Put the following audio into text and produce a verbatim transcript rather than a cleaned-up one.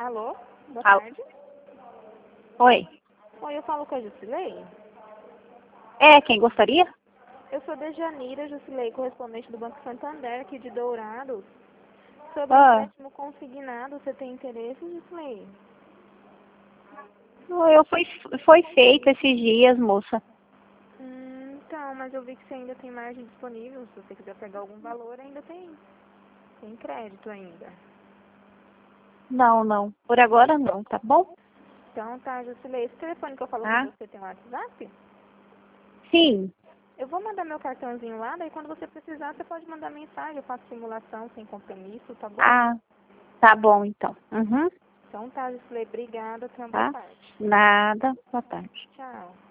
Alô? Boa Alô? tarde. Oi. Oi, eu falo com a Jusilei. É, quem gostaria? Eu sou Dejanira Jusilei, correspondente do Banco Santander, aqui de Dourados. Sobre Ah, empréstimo consignado, você tem interesse, Jusilei? eu fui, foi feito esses dias, moça. Hum, então, mas eu vi que você ainda tem margem disponível. Se você quiser pegar algum valor, ainda tem, tem crédito ainda. Não, não. Por agora não, tá bom? Então, tá, Jusilei. Esse telefone que eu falo com Tá? você tem um WhatsApp? Sim. Eu vou mandar meu cartãozinho lá, daí quando você precisar, você pode mandar mensagem. Eu faço simulação sem compromisso, tá bom? Ah, tá bom então. Uhum. Então tá, Jusilei. Obrigada. Tenha uma boa Tá? tarde. Nada. Boa tarde. Tchau.